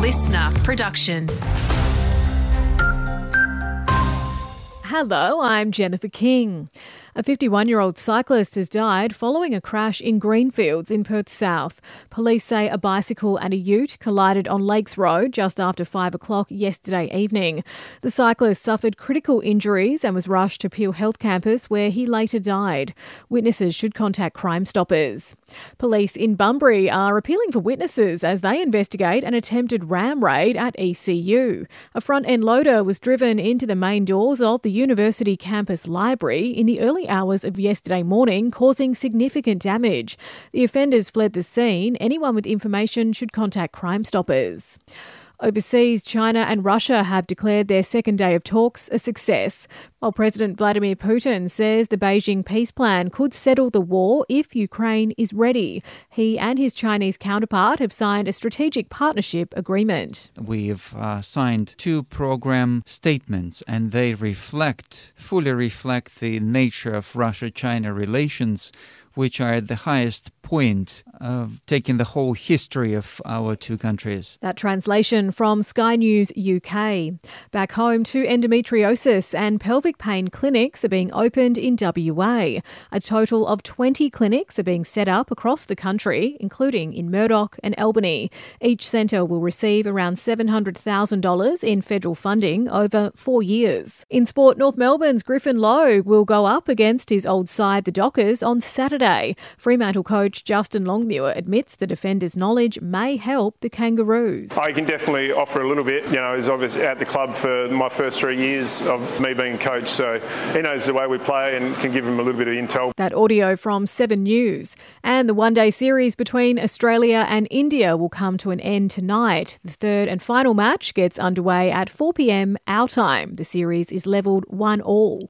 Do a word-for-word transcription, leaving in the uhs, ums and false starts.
listener production. Hello, I'm Jennifer King. A fifty-one-year-old cyclist has died following a crash in Greenfields in Perth South. Police say a bicycle and a ute collided on Lakes Road just after five o'clock yesterday evening. The cyclist suffered critical injuries and was rushed to Peel Health Campus, where he later died. Witnesses should contact Crime Stoppers. Police in Bunbury are appealing for witnesses as they investigate an attempted ram raid at E C U. A front-end loader was driven into the main doors of the university campus library in the early hours of yesterday morning, causing significant damage. The offenders fled the scene. Anyone with information should contact Crime Stoppers. Overseas, China and Russia have declared their second day of talks a success, while President Vladimir Putin says the Beijing peace plan could settle the war if Ukraine is ready. He and his Chinese counterpart have signed a strategic partnership agreement. We've uh, signed two program statements, and they reflect, fully reflect the nature of Russia-China relations, which are at the highest point of taking the whole history of our two countries. That translation from Sky News U K. Back home, two endometriosis and pelvic pain clinics are being opened in W A. A total of twenty clinics are being set up across the country, including in Murdoch and Albany. Each centre will receive around seven hundred thousand dollars in federal funding over four years. In sport, North Melbourne's Griffin Lowe will go up against his old side, the Dockers, on Saturday. Fremantle coach Justin Longmuir admits the defenders' knowledge may help the Kangaroos. I can definitely offer a little bit. You know, he's obviously at the club for my first three years of me being coach, so he knows the way we play and can give him a little bit of intel. That audio from Seven News. And the one-day series between Australia and India will come to an end tonight. The third and final match gets underway at four p.m. our time. The series is levelled one all.